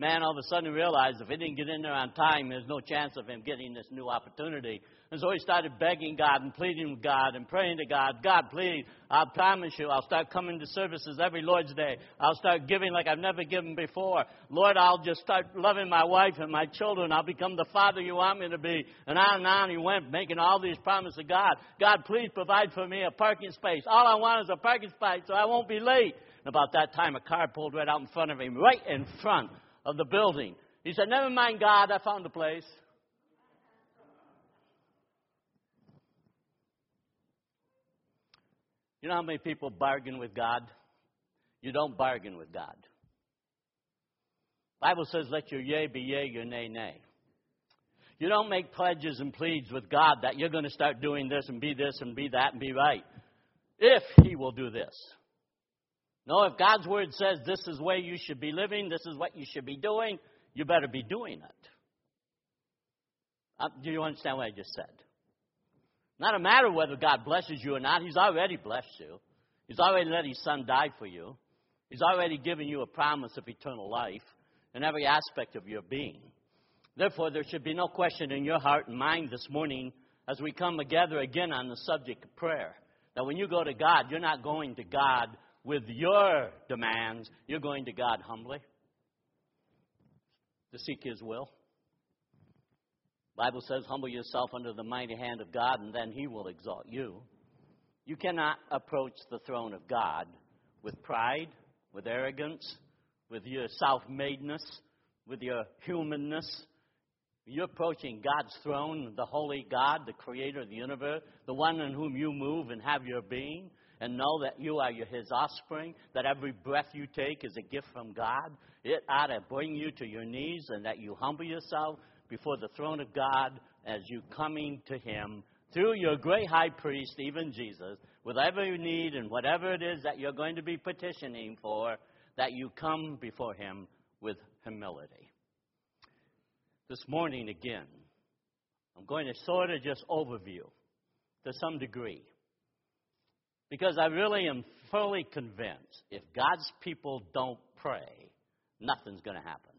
man all of a sudden realized if he didn't get in there on time, there's no chance of him getting this new opportunity. And so he started begging God and pleading with God and praying to God, God, please, I promise you, I'll start coming to services every Lord's Day. I'll start giving like I've never given before. Lord, I'll just start loving my wife and my children. I'll become the father you want me to be. And on he went, making all these promises to God. God, please provide for me a parking space. All I want is a parking space so I won't be late. And about that time, a car pulled right out in front of him, right in front of the building. He said, never mind, God, I found a place. You know how many people bargain with God? You don't bargain with God. The Bible says, let your yea be yea, your nay, nay. You don't make pledges and pleads with God that you're going to start doing this and be that and be right. If He will do this. No, if God's Word says this is the way you should be living, this is what you should be doing, you better be doing it. Do you understand what I just said? Not a matter whether God blesses you or not. He's already blessed you. He's already let His Son die for you. He's already given you a promise of eternal life in every aspect of your being. Therefore, there should be no question in your heart and mind this morning as we come together again on the subject of prayer. That when you go to God, you're not going to God with your demands. You're going to God humbly to seek His will. The Bible says, humble yourself under the mighty hand of God, and then He will exalt you. You cannot approach the throne of God with pride, with arrogance, with your self-madeness, with your humanness. You're approaching God's throne, the holy God, the creator of the universe, the one in whom you move and have your being, and know that you are His offspring, that every breath you take is a gift from God. It ought to bring you to your knees and that you humble yourself before the throne of God as you coming to Him through your great high priest, even Jesus, with every need and whatever it is that you're going to be petitioning for, that you come before Him with humility. This morning again, I'm going to sort of just overview to some degree, because I really am fully convinced if God's people don't pray, nothing's going to happen.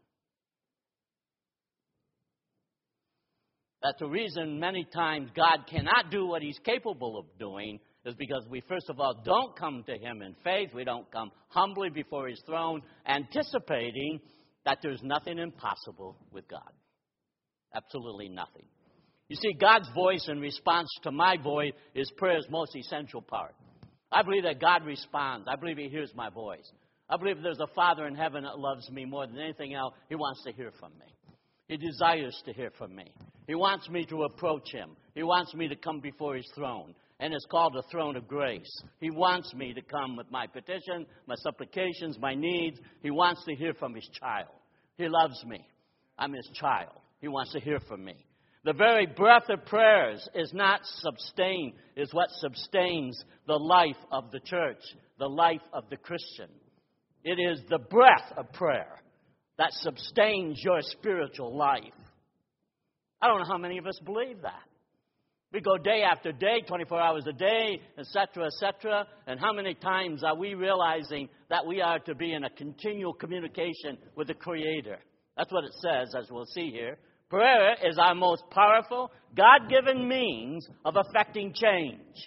That's the reason many times God cannot do what He's capable of doing is because we, first of all, don't come to Him in faith. We don't come humbly before His throne, anticipating that there's nothing impossible with God. Absolutely nothing. You see, God's voice in response to my voice is prayer's most essential part. I believe that God responds. I believe He hears my voice. I believe there's a Father in heaven that loves me more than anything else. He wants to hear from me. He desires to hear from me. He wants me to approach Him. He wants me to come before His throne. And it's called the throne of grace. He wants me to come with my petition, my supplications, my needs. He wants to hear from His child. He loves me. I'm His child. He wants to hear from me. The very breath of prayers is what sustains the life of the church, the life of the Christian. It is the breath of prayer that sustains your spiritual life. I don't know how many of us believe that. We go day after day, 24 hours a day, etc., and how many times are we realizing that we are to be in a continual communication with the Creator? That's what it says, as we'll see here. Prayer is our most powerful, God-given means of affecting change.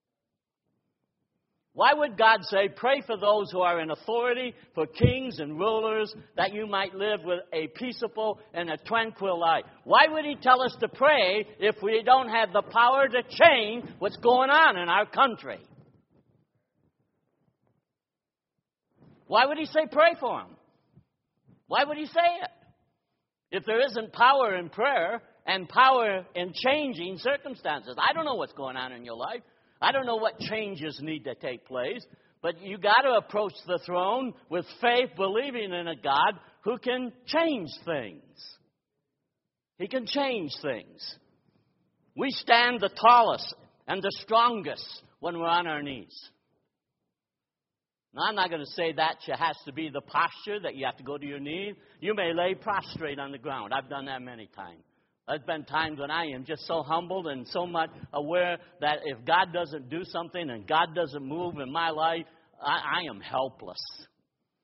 Why would God say, pray for those who are in authority, for kings and rulers, that you might live with a peaceable and a tranquil life? Why would He tell us to pray if we don't have the power to change what's going on in our country? Why would He say pray for them? Why would He say it? If there isn't power in prayer and power in changing circumstances. I don't know what's going on in your life. I don't know what changes need to take place, but you got to approach the throne with faith, believing in a God who can change things. He can change things. We stand the tallest and the strongest when we're on our knees. Now, I'm not going to say that has to be the posture that you have to go to your knees. You may lay prostrate on the ground. I've done that many times. There's been times when I am just so humbled and so much aware that if God doesn't do something and God doesn't move in my life, I am helpless.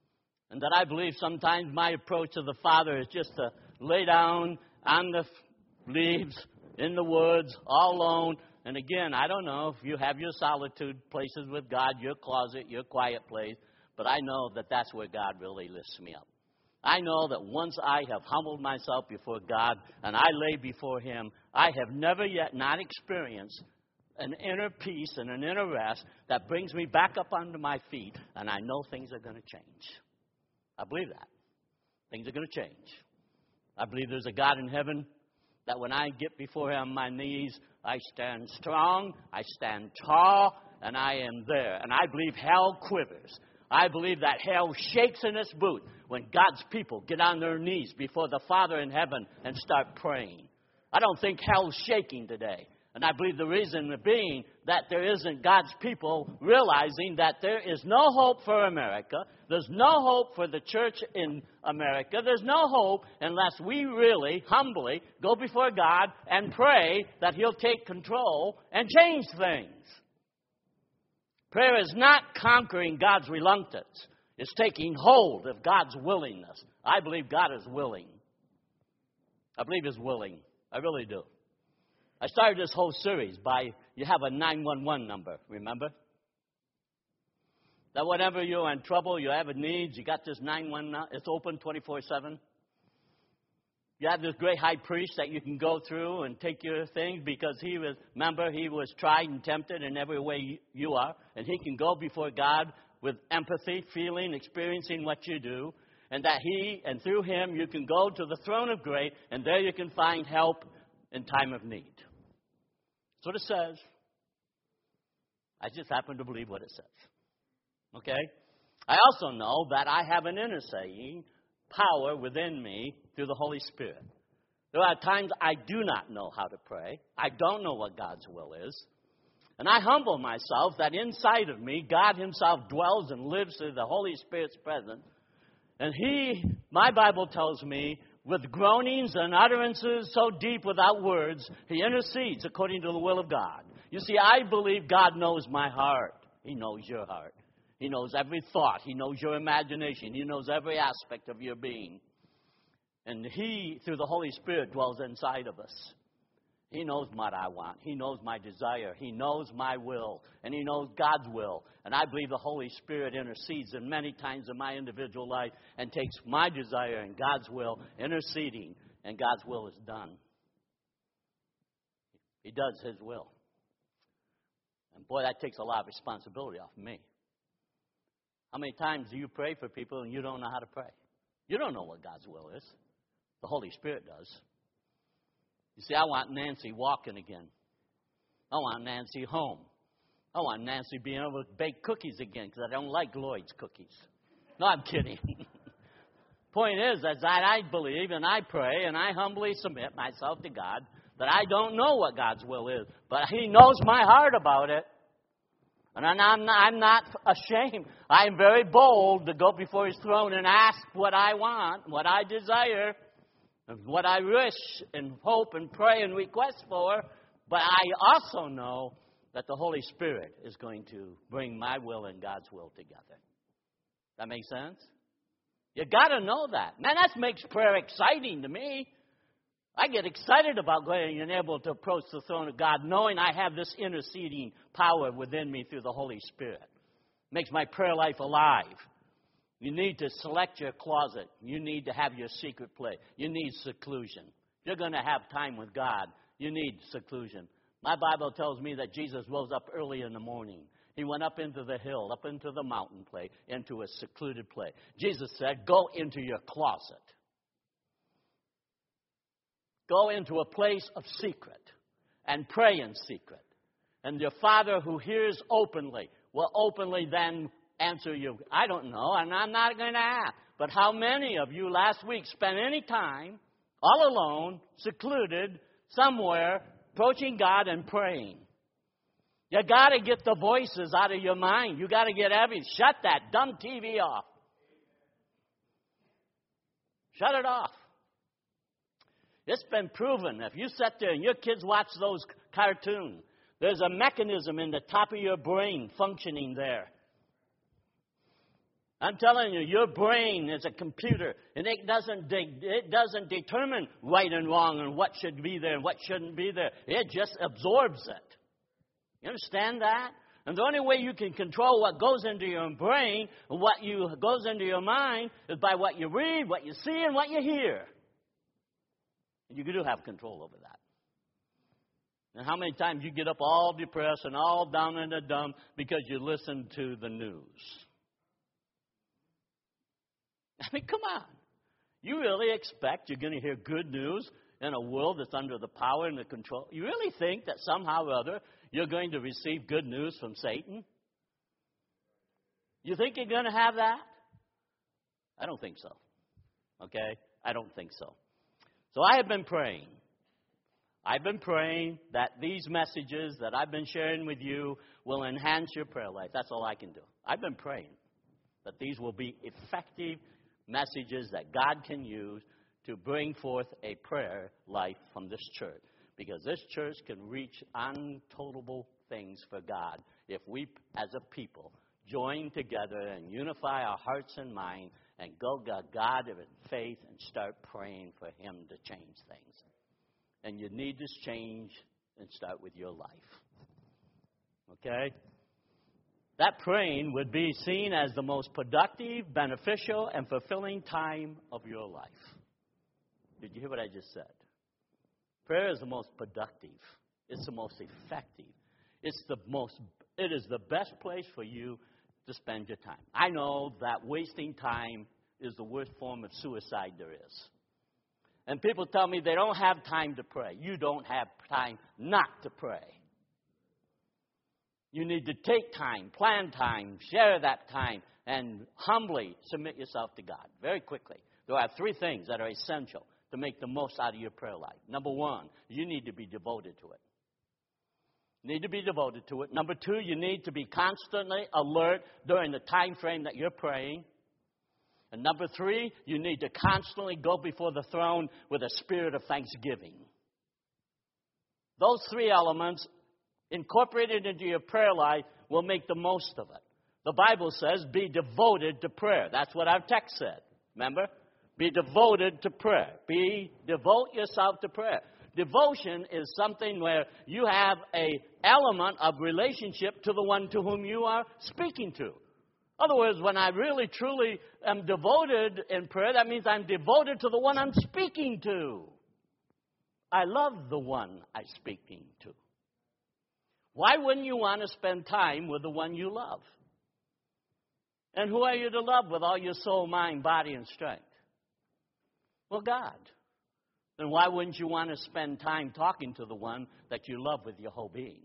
And that I believe sometimes my approach to the Father is just to lay down on the leaves in the woods, all alone. And again, I don't know if you have your solitude places with God, your closet, your quiet place, but I know that that's where God really lifts me up. I know that once I have humbled myself before God and I lay before Him, I have never yet not experienced an inner peace and an inner rest that brings me back up onto my feet, and I know things are going to change. I believe that. Things are going to change. I believe there's a God in heaven that when I get before Him on my knees, I stand strong, I stand tall, and I am there. And I believe hell quivers. I believe that hell shakes in its boot when God's people get on their knees before the Father in heaven and start praying. I don't think hell's shaking today. And I believe the reason being that there isn't God's people realizing that there is no hope for America. There's no hope for the church in America. There's no hope unless we really, humbly, go before God and pray that He'll take control and change things. Prayer is not conquering God's reluctance. It's taking hold of God's willingness. I believe God is willing. I believe He's willing. I really do. I started this whole series by, you have a 911 number, remember? That whenever you're in trouble, you have a need, you got this 911, it's open 24/7. You have this great high priest that you can go through and take your things because he was tried and tempted in every way you are. And he can go before God with empathy, feeling, experiencing what you do. And that and through him, you can go to the throne of grace, and there you can find help in time of need. That's what it says. I just happen to believe what it says. Okay? I also know that I have an interceding power within me through the Holy Spirit. There are times I do not know how to pray. I don't know what God's will is. And I humble myself that inside of me, God Himself dwells and lives through the Holy Spirit's presence. And my Bible tells me, with groanings and utterances so deep without words, He intercedes according to the will of God. You see, I believe God knows my heart. He knows your heart. He knows every thought. He knows your imagination. He knows every aspect of your being. And He, through the Holy Spirit, dwells inside of us. He knows what I want. He knows my desire. He knows my will. And He knows God's will. And I believe the Holy Spirit intercedes in many times in my individual life and takes my desire and God's will, interceding, and God's will is done. He does His will. And boy, that takes a lot of responsibility off of me. How many times do you pray for people and you don't know how to pray? You don't know what God's will is. The Holy Spirit does. You see, I want Nancy walking again. I want Nancy home. I want Nancy being able to bake cookies again because I don't like Lloyd's cookies. No, I'm kidding. Point is that I believe and I pray and I humbly submit myself to God that I don't know what God's will is, but He knows my heart about it. And I'm not ashamed. I am very bold to go before His throne and ask what I want, what I desire, what I wish and hope and pray and request for. But I also know that the Holy Spirit is going to bring my will and God's will together. That makes sense? You got to know that. Man, that makes prayer exciting to me. I get excited about going and able to approach the throne of God, knowing I have this interceding power within me through the Holy Spirit. Makes my prayer life alive. You need to select your closet. You need to have your secret place. You need seclusion. If you're going to have time with God, you need seclusion. My Bible tells me that Jesus rose up early in the morning. He went up into the hill, up into the mountain place, into a secluded place. Jesus said, go into your closet. Go into a place of secret and pray in secret. And your Father who hears openly will openly then answer you. I don't know, and I'm not going to ask. But how many of you last week spent any time all alone, secluded, somewhere, approaching God and praying? You got to get the voices out of your mind. You got to get everything. Shut that dumb TV off. Shut it off. It's been proven. If you sit there and your kids watch those cartoons, there's a mechanism in the top of your brain functioning there. I'm telling you, your brain is a computer, and it doesn't determine right and wrong and what should be there and what shouldn't be there. It just absorbs it. You understand that? And the only way you can control what goes into your brain and what goes into your mind is by what you read, what you see, and what you hear. And you do have control over that. And how many times you get up all depressed and all down in the dump because you listen to the news? I mean, come on. You really expect you're going to hear good news in a world that's under the power and the control? You really think that somehow or other you're going to receive good news from Satan? You think you're going to have that? I don't think so. Okay? I don't think so. So I have been praying. I've been praying that these messages that I've been sharing with you will enhance your prayer life. That's all I can do. I've been praying that these will be effective messages that God can use to bring forth a prayer life from this church. Because this church can reach untotalable things for God if we, as a people, join together and unify our hearts and minds and go to God in faith and start praying for Him to change things. And you need this change and start with your life. Okay? That praying would be seen as the most productive, beneficial, and fulfilling time of your life. Did you hear what I just said? Prayer is the most productive. It's the most effective. It is the best place for you to spend your time. I know that wasting time is the worst form of suicide there is. And people tell me they don't have time to pray. You don't have time not to pray. You need to take time, plan time, share that time, and humbly submit yourself to God. Very quickly. There are 3 things that are essential to make the most out of your prayer life. Number 1, you need to be devoted to it. You need to be devoted to it. Number 2, you need to be constantly alert during the time frame that you're praying. And number 3, you need to constantly go before the throne with a spirit of thanksgiving. Those 3 elements incorporated into your prayer life will make the most of it. The Bible says, be devoted to prayer. That's what our text said. Remember? Be devoted to prayer. Devote yourself to prayer. Devotion is something where you have an element of relationship to the one to whom you are speaking to. In other words, when I really, truly am devoted in prayer, that means I'm devoted to the one I'm speaking to. I love the one I'm speaking to. Why wouldn't you want to spend time with the one you love? And who are you to love with all your soul, mind, body, and strength? Well, God. Then why wouldn't you want to spend time talking to the one that you love with your whole being?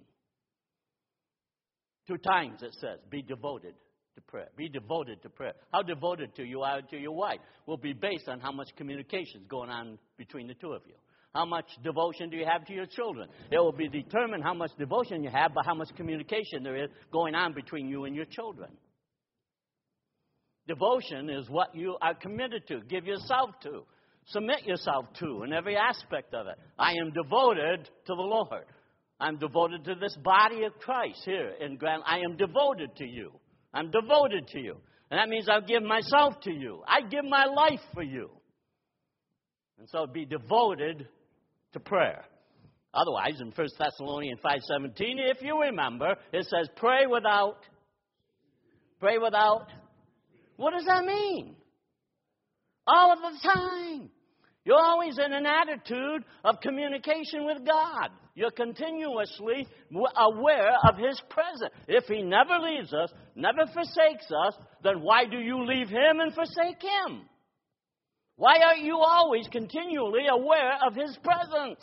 2 times it says, be devoted to prayer. Be devoted to prayer. How devoted you are to your wife will be based on how much communication is going on between the 2 of you. How much devotion do you have to your children? It will be determined how much devotion you have by how much communication there is going on between you and your children. Devotion is what you are committed to, give yourself to, submit yourself to in every aspect of it. I am devoted to the Lord. I'm devoted to this body of Christ here in Grand. I am devoted to you. I'm devoted to you. And that means I'll give myself to you. I give my life for you. And so be devoted to prayer. Otherwise, in 1 Thessalonians 5:17, if you remember, it says, pray without. What does that mean? All of the time. You're always in an attitude of communication with God. You're continuously aware of His presence. If He never leaves us, never forsakes us, then why do you leave Him and forsake Him? Why aren't you always continually aware of His presence?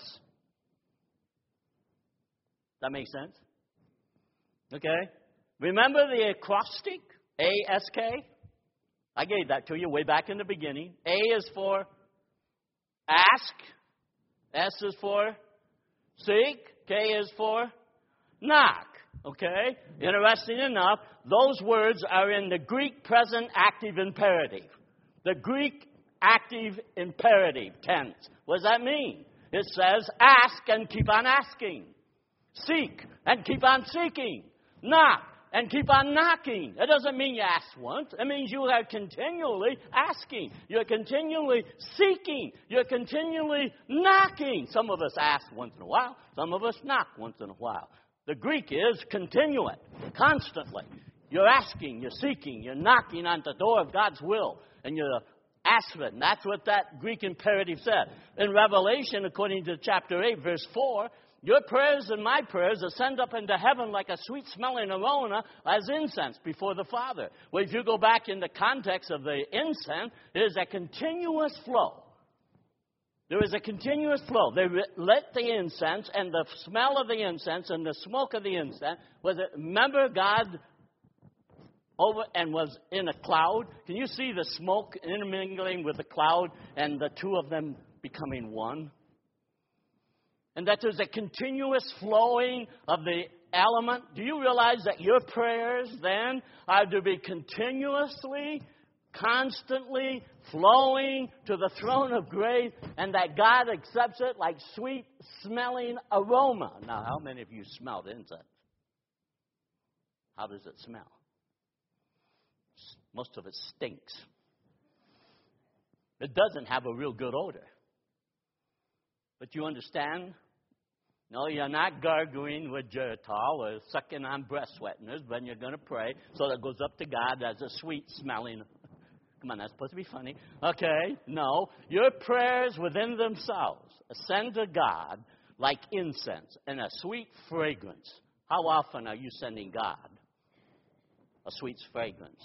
That makes sense? Okay. Remember the acrostic? A-S-K? I gave that to you way back in the beginning. A is for ask. S is for seek. K is for knock. Okay? Interesting enough, those words are in the Greek present active imperative. The Greek active imperative tense. What does that mean? It says ask and keep on asking. Seek and keep on seeking. Knock and keep on knocking. It doesn't mean you ask once. It means you are continually asking. You're continually seeking. You're continually knocking. Some of us ask once in a while. Some of us knock once in a while. The Greek is continuate, constantly. You're asking, you're seeking, you're knocking on the door of God's will, and you're asking. That's what that Greek imperative said. In Revelation, according to chapter 8, verse 4, your prayers and my prayers ascend up into heaven like a sweet-smelling aroma as incense before the Father. Well, if you go back in the context of the incense, it is a continuous flow. There is a continuous flow. They lit the incense, and the smell of the incense and the smoke of the incense, remember God over and was in a cloud? Can you see the smoke intermingling with the cloud and the two of them becoming one? And that there's a continuous flowing of the element. Do you realize that your prayers then are to be continuously, constantly flowing to the throne of grace, and that God accepts it like sweet-smelling aroma? Now, how many of you smelled incense? How does it smell? Most of it stinks. It doesn't have a real good odor. But you understand? No, you're not gargling with Geritol or sucking on breath sweeteners when you're going to pray, so that goes up to God as a sweet-smelling. Come on, that's supposed to be funny. Okay, no. Your prayers within themselves ascend to God like incense and a sweet fragrance. How often are you sending God a sweet fragrance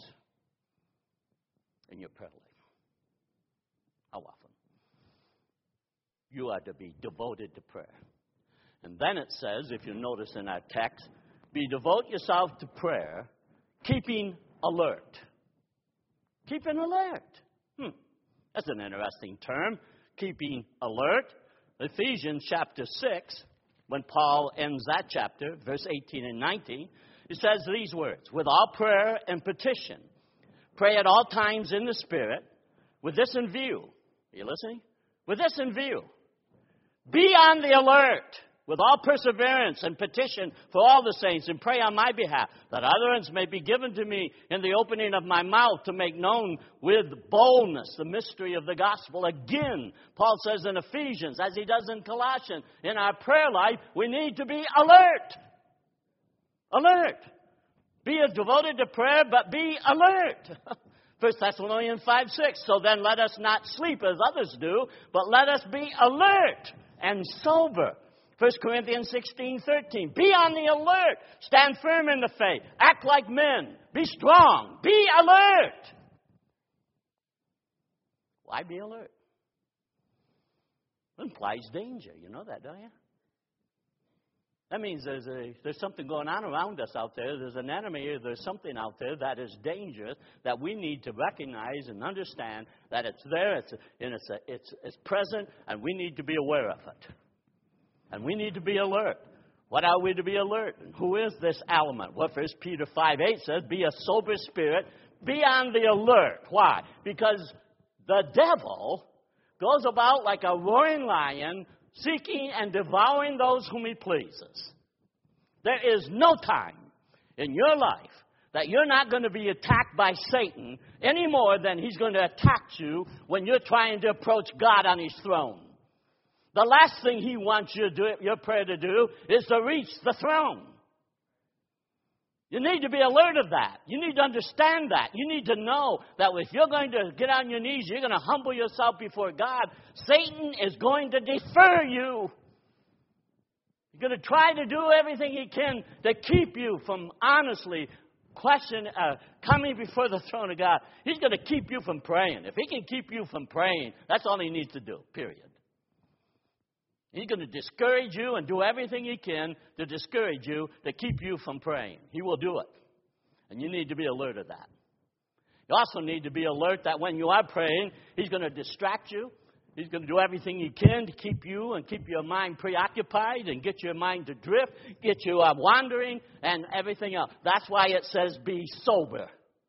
in your prayer life? How often? You are to be devoted to prayer. And then it says, if you notice in our text, devote yourself to prayer, keeping alert. Keeping alert. That's an interesting term, keeping alert. Ephesians chapter 6, when Paul ends that chapter, verse 18 and 19, he says these words, with all prayer and petition, pray at all times in the Spirit, with this in view. Are you listening? With this in view. Be on the alert with all perseverance and petition for all the saints, and pray on my behalf, that utterance may be given to me in the opening of my mouth to make known with boldness the mystery of the gospel. Again, Paul says in Ephesians, as he does in Colossians, in our prayer life, we need to be alert. Alert. Be devoted to prayer, but be alert. 1 Thessalonians 5:6. So then let us not sleep as others do, but let us be alert and sober. 1 Corinthians 16:13. Be on the alert. Stand firm in the faith. Act like men. Be strong. Be alert. Why be alert? It implies danger. You know that, don't you? That means there's something going on around us out there. There's an enemy. There's something out there that is dangerous that we need to recognize and understand that it's there, it's present, and we need to be aware of it. And we need to be alert. What are we to be alert? And who is this element? Well, 1 Peter 5:8 says, be a sober spirit. Be on the alert. Why? Because the devil goes about like a roaring lion, seeking and devouring those whom he pleases. There is no time in your life that you're not going to be attacked by Satan any more than he's going to attack you when you're trying to approach God on his throne. The last thing he wants you to do, your prayer to do, is to reach the throne. You need to be alert of that. You need to understand that. You need to know that if you're going to get on your knees, you're going to humble yourself before God, Satan is going to defer you. He's going to try to do everything he can to keep you from honestly coming before the throne of God. He's going to keep you from praying. If he can keep you from praying, that's all he needs to do, period. He's going to discourage you and do everything he can to discourage you, to keep you from praying. He will do it. And you need to be alert of that. You also need to be alert that when you are praying, he's going to distract you. He's going to do everything he can to keep you and keep your mind preoccupied and get your mind to drift, get you wandering and everything else. That's why it says be sober.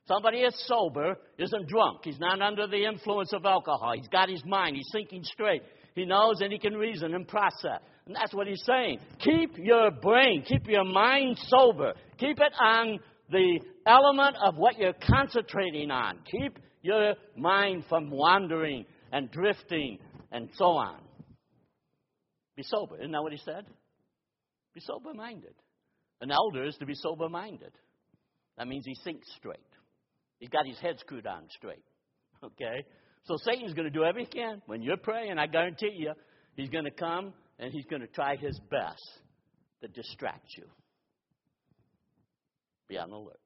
Somebody is sober, isn't drunk. He's not under the influence of alcohol. He's got his mind. He's thinking straight. He knows and he can reason and process. And that's what he's saying. Keep your brain, keep your mind sober. Keep it on the element of what you're concentrating on. Keep your mind from wandering and drifting and so on. Be sober. Isn't that what he said? Be sober-minded. An elder is to be sober-minded. That means he thinks straight. He's got his head screwed on straight. Okay? So Satan's going to do everything he can. When you're praying, I guarantee you, he's going to come and he's going to try his best to distract you. Be on alert.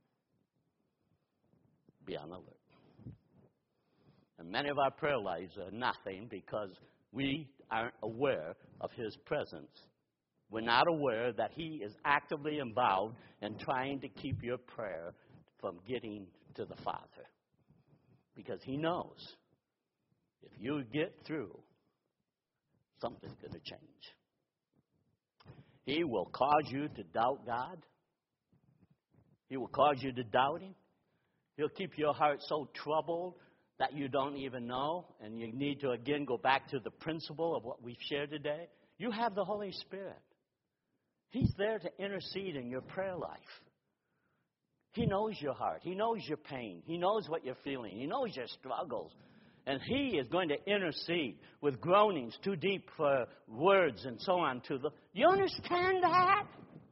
Be on alert. And many of our prayer lives are nothing because we aren't aware of his presence. We're not aware that he is actively involved in trying to keep your prayer from getting to the Father. Because he knows if you get through, something's going to change. He will cause you to doubt God. He will cause you to doubt him. He'll keep your heart so troubled that you don't even know. And you need to, again, go back to the principle of what we've shared today. You have the Holy Spirit. He's there to intercede in your prayer life. He knows your heart. He knows your pain. He knows what you're feeling. He knows your struggles. And he is going to intercede with groanings too deep for words and so on to the... You understand that?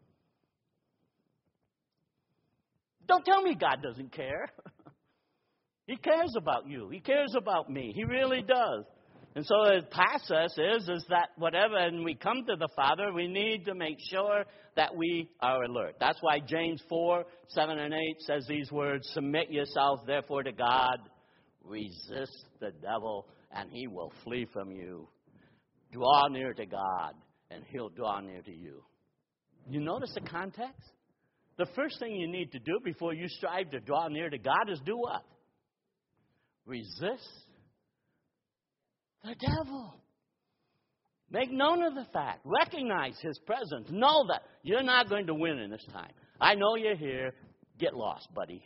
Don't tell me God doesn't care. He cares about you. He cares about me. He really does. And so the process is that whatever, and we come to the Father, we need to make sure that we are alert. That's why James 4, 7 and 8 says these words, submit yourselves therefore to God, resist the devil, and he will flee from you. Draw near to God, and he'll draw near to you. You notice the context? The first thing you need to do before you strive to draw near to God is do what? Resist the devil. Make known of the fact. Recognize his presence. Know that you're not going to win in this time. I know you're here. Get lost, buddy.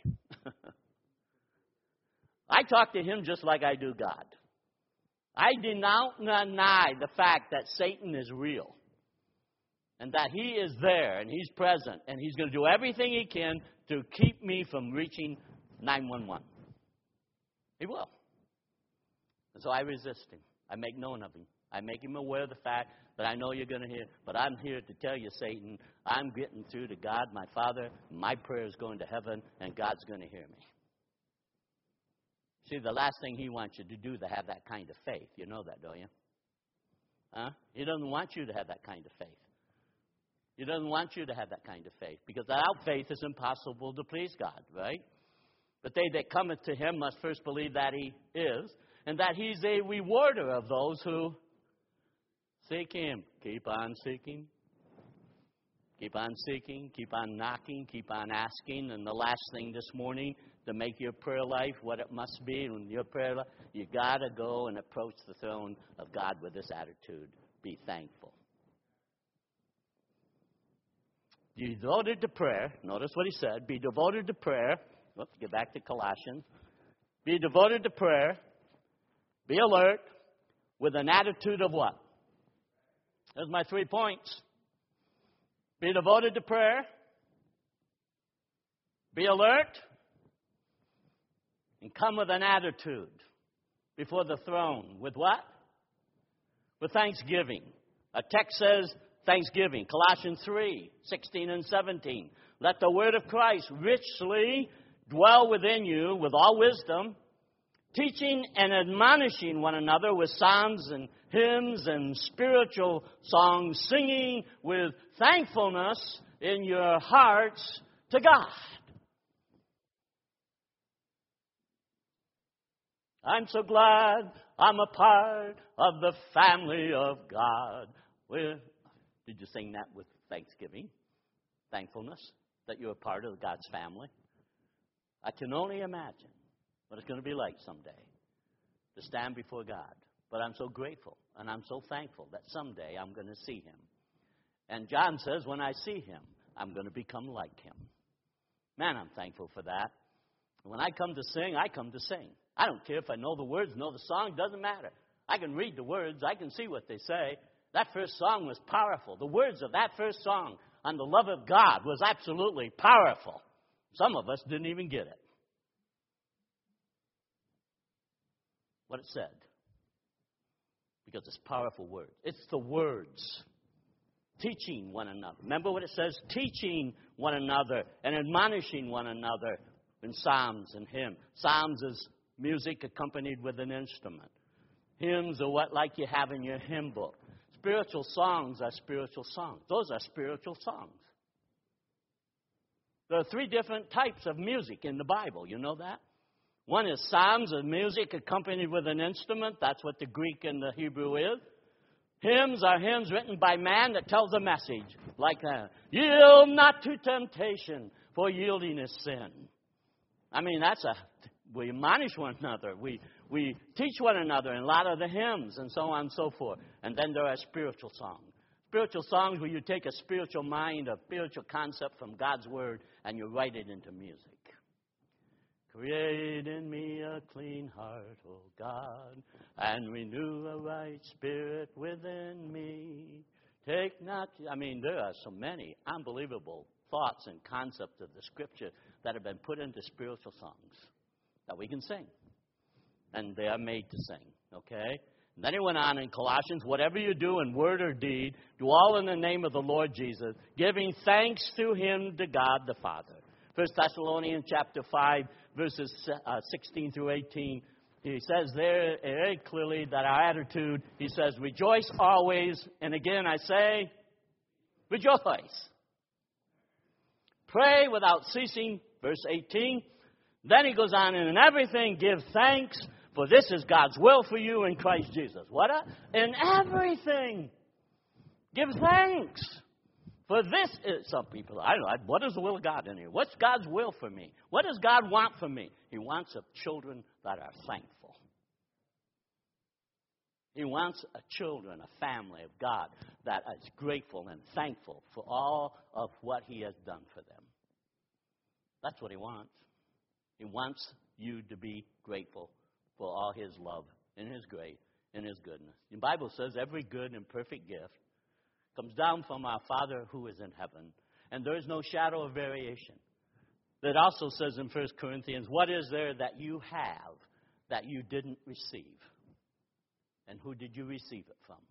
I talk to him just like I do God. I do not deny the fact that Satan is real. And that he is there and he's present. And he's going to do everything he can to keep me from reaching 911. He will. And so I resist him. I make known of him. I make him aware of the fact that I know you're going to hear. But I'm here to tell you, Satan, I'm getting through to God, my Father. My prayer is going to heaven, and God's going to hear me. See, the last thing he wants you to do is to have that kind of faith. You know that, don't you? Huh? He doesn't want you to have that kind of faith. He doesn't want you to have that kind of faith. Because without faith, it's impossible to please God, right? But they that cometh to him must first believe that he is, and that he's a rewarder of those who seek him. Keep on seeking. Keep on seeking. Keep on knocking. Keep on asking. And the last thing this morning, to make your prayer life what it must be in your prayer life, you got to go and approach the throne of God with this attitude. Be thankful. Be devoted to prayer. Notice what he said. Be devoted to prayer. Let's get back to Colossians. Be devoted to prayer. Be alert with an attitude of what? There's my 3 points. Be devoted to prayer. Be alert. And come with an attitude before the throne. With what? With thanksgiving. A text says thanksgiving. Colossians 3, 16 and 17. Let the word of Christ richly dwell within you with all wisdom, teaching and admonishing one another with psalms and hymns and spiritual songs, singing with thankfulness in your hearts to God. I'm so glad I'm a part of the family of God. Did you sing that with thanksgiving? Thankfulness that you're a part of God's family? I can only imagine what it's going to be like someday to stand before God. But I'm so grateful and I'm so thankful that someday I'm going to see him. And John says, when I see him, I'm going to become like him. Man, I'm thankful for that. When I come to sing, I come to sing. I don't care if I know the words, know the song, doesn't matter. I can read the words, I can see what they say. That first song was powerful. The words of that first song on the love of God was absolutely powerful. Some of us didn't even get it. What it said. Because it's powerful words. It's the words. Teaching one another. Remember what it says? Teaching one another and admonishing one another in psalms and hymns. Psalms is music accompanied with an instrument. Hymns are what like you have in your hymn book. Spiritual songs are spiritual songs. Those are spiritual songs. There are 3 different types of music in the Bible. You know that? One is psalms, or music accompanied with an instrument. That's what the Greek and the Hebrew is. Hymns are hymns written by man that tells a message. Like that. Yield not to temptation, for yielding is sin. I mean, we admonish one another. We teach one another in a lot of the hymns and so on and so forth. And then there are spiritual songs. Spiritual songs where you take a spiritual mind, a spiritual concept from God's Word, and you write it into music. Create in me a clean heart, O God, and renew a right spirit within me. There are so many unbelievable thoughts and concepts of the Scripture that have been put into spiritual songs that we can sing. And they are made to sing, okay? And then he went on in Colossians, whatever you do in word or deed, do all in the name of the Lord Jesus, giving thanks to him, to God the Father. 1 Thessalonians chapter 5, verses 16 through 18, he says there very clearly that our attitude, he says, rejoice always. And again I say, rejoice. Pray without ceasing, verse 18. Then he goes on, and in everything give thanks, for this is God's will for you in Christ Jesus. What? In everything, give thanks. For this is, some people, I don't know, what is the will of God in here? What's God's will for me? What does God want from me? He wants children that are thankful. He wants children, a family of God that is grateful and thankful for all of what he has done for them. That's what he wants. He wants you to be grateful for all his love and his grace and his goodness. The Bible says every good and perfect gift comes down from our Father who is in heaven, and there is no shadow of variation. It also says in 1 Corinthians, what is there that you have that you didn't receive? And who did you receive it from?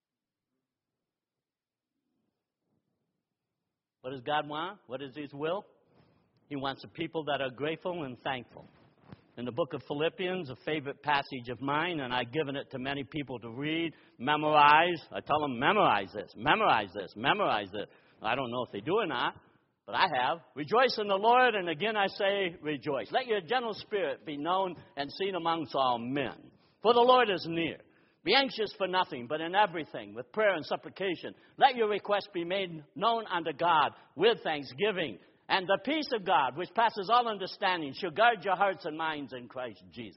What does God want? What is his will? He wants a people that are grateful and thankful. In the book of Philippians, a favorite passage of mine, and I've given it to many people to read, memorize. I tell them, memorize this, memorize this, memorize this. I don't know if they do or not, but I have. Rejoice in the Lord, and again I say rejoice. Let your gentle spirit be known and seen amongst all men. For the Lord is near. Be anxious for nothing, but in everything, with prayer and supplication, let your requests be made known unto God with thanksgiving. And the peace of God, which passes all understanding, shall guard your hearts and minds in Christ Jesus.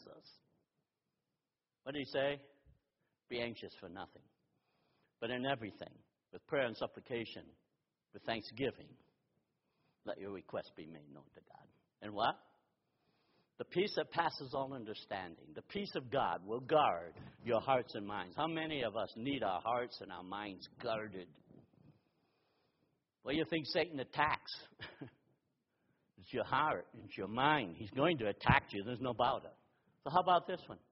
What did he say? Be anxious for nothing, but in everything, with prayer and supplication, with thanksgiving, let your requests be made known to God. And what? The peace that passes all understanding, the peace of God will guard your hearts and minds. How many of us need our hearts and our minds guarded? What do you think Satan attacks? It's your heart, it's your mind. He's going to attack you, there's no doubt. So how about this one?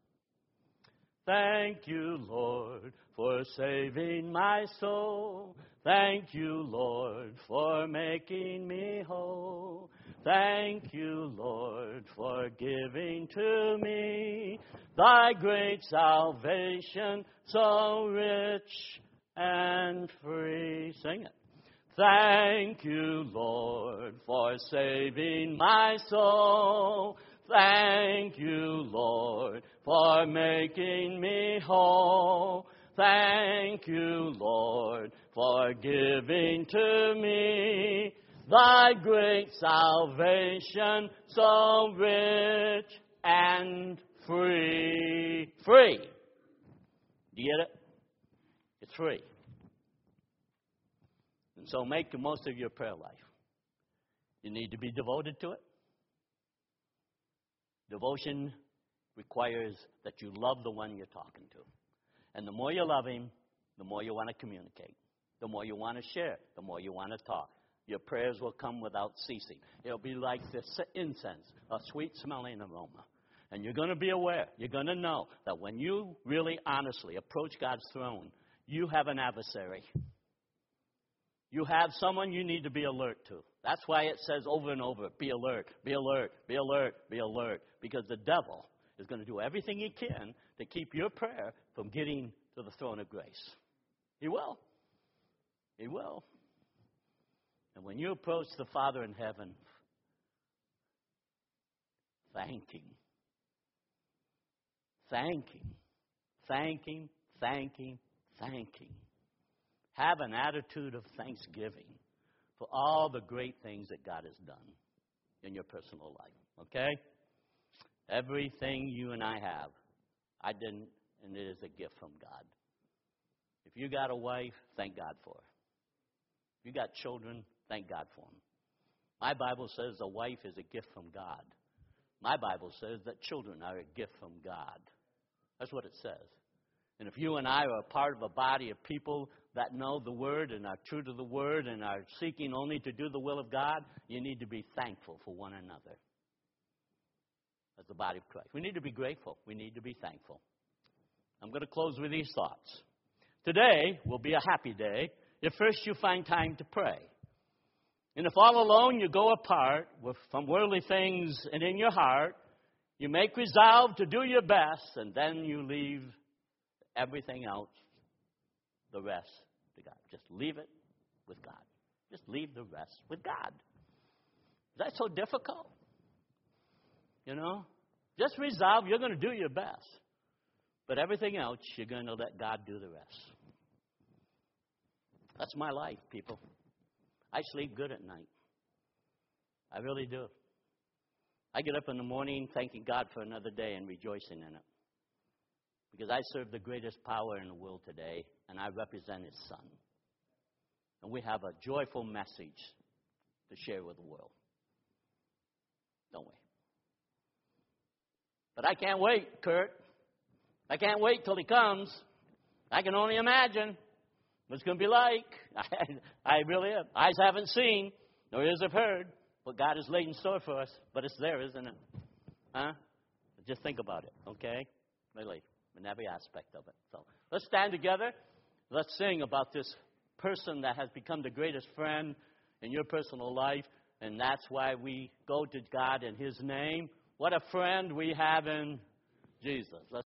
Thank you, Lord, for saving my soul. Thank you, Lord, for making me whole. Thank you, Lord, for giving to me thy great salvation, so rich and free. Sing it. Thank you, Lord, for saving my soul. Thank you, Lord, for making me whole. Thank you, Lord, for giving to me thy great salvation, so rich and free. Free. Do you get it? It's free. And so make the most of your prayer life. You need to be devoted to it. Devotion requires that you love the one you're talking to. And the more you love him, the more you want to communicate. The more you want to share, the more you want to talk. Your prayers will come without ceasing. It'll be like this incense, a sweet-smelling aroma. And you're going to be aware, you're going to know that when you really honestly approach God's throne, you have an adversary. You have someone you need to be alert to. That's why it says over and over, be alert, be alert, be alert, be alert. Because the devil is going to do everything he can to keep your prayer from getting to the throne of grace. He will. He will. And when you approach the Father in heaven, thank him. Thank him. Thank him. Thank him. Thank him. Have an attitude of thanksgiving for all the great things that God has done in your personal life. Okay? Everything you and I have, I didn't, and it is a gift from God. If you got a wife, thank God for her. If you got children, thank God for them. My Bible says a wife is a gift from God. My Bible says that children are a gift from God. That's what it says. And if you and I are a part of a body of people that know the Word and are true to the Word and are seeking only to do the will of God, you need to be thankful for one another as the body of Christ. We need to be grateful. We need to be thankful. I'm going to close with these thoughts. Today will be a happy day if first you find time to pray. And if all alone you go apart from worldly things and in your heart, you make resolve to do your best, and then you leave everything else, the rest, to God. Just leave it with God. Just leave the rest with God. Is that so difficult? You know? Just resolve you're going to do your best. But everything else, you're going to let God do the rest. That's my life, people. I sleep good at night. I really do. I get up in the morning thanking God for another day and rejoicing in it. Because I serve the greatest power in the world today, and I represent His Son. And we have a joyful message to share with the world. Don't we? But I can't wait, Kurt. I can't wait till He comes. I can only imagine what it's going to be like. I really have. Eyes haven't seen, nor ears have heard what God has laid in store for us. But it's there, isn't it? Huh? Just think about it, okay? Really, in every aspect of it. So let's stand together. Let's sing about this person that has become the greatest friend in your personal life. And that's why we go to God in His name. What a friend we have in Jesus. Let's